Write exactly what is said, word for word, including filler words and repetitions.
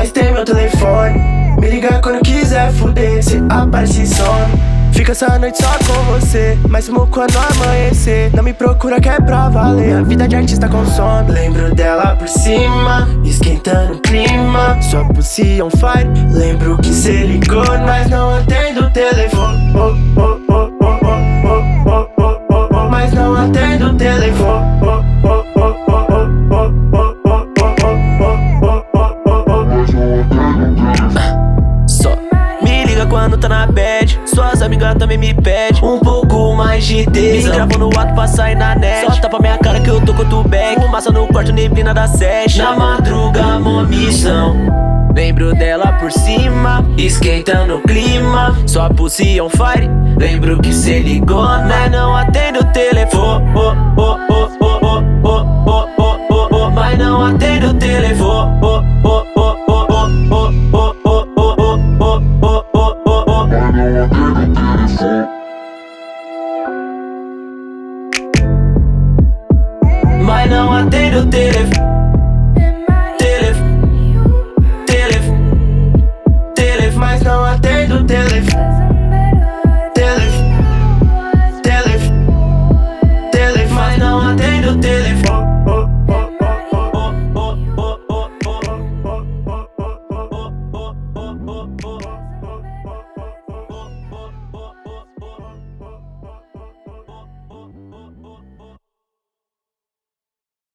mas tem meu telefone. Me liga quando quiser fuder, cê aparece e some. Fica essa noite só com você, mas sumo quando amanhecer. Não me procura que é pra valer, a vida de artista consome. Lembro dela por cima, esquentando o clima. Sua pussy on fire, lembro que cê ligou, mas não atendo o telefone. Oh, oh, oh, oh, oh, oh, oh, oh, oh, oh, mas não atendo o telefone. Oh, oh, oh, oh, oh, oh, oh, oh, oh, oh, oh, oh, oh. Só me liga quando tá na bad. Suas amigas também me pedem um pouco mais de tesão. Me gravou no ato pra sair na net. Só tapa minha cara que eu tô com o back. Fumaça no quarto, neblina da sete. Na madruga, mó missão. Lembro dela por cima, esquentando o clima. Sua pussy on fire, lembro que cê ligou, mas não atendo o telefone. Oh, oh, oh, oh, oh, oh, oh, oh, oh, oh, mas não atendo o telefone.